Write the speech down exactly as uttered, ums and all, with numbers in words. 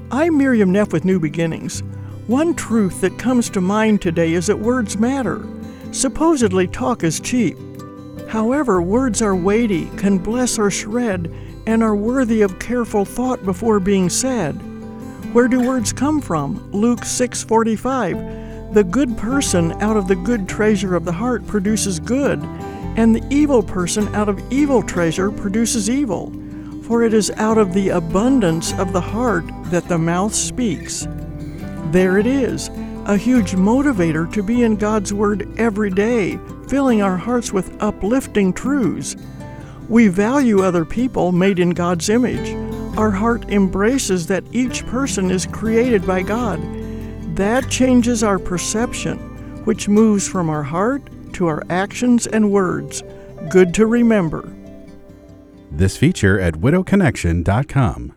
I'm Miriam Neff with New Beginnings. One truth that comes to mind today is that words matter. Supposedly, talk is cheap. However, words are weighty, can bless or shred, and are worthy of careful thought before being said. Where do words come from? Luke six forty-five. The good person out of the good treasure of the heart produces good, and the evil person out of evil treasure produces evil. For it is out of the abundance of the heart that the mouth speaks. There it is, a huge motivator to be in God's Word every day, filling our hearts with uplifting truths. We value other people made in God's image. Our heart embraces that each person is created by God. That changes our perception, which moves from our heart to our actions and words. Good to remember. This feature at widow connection dot com.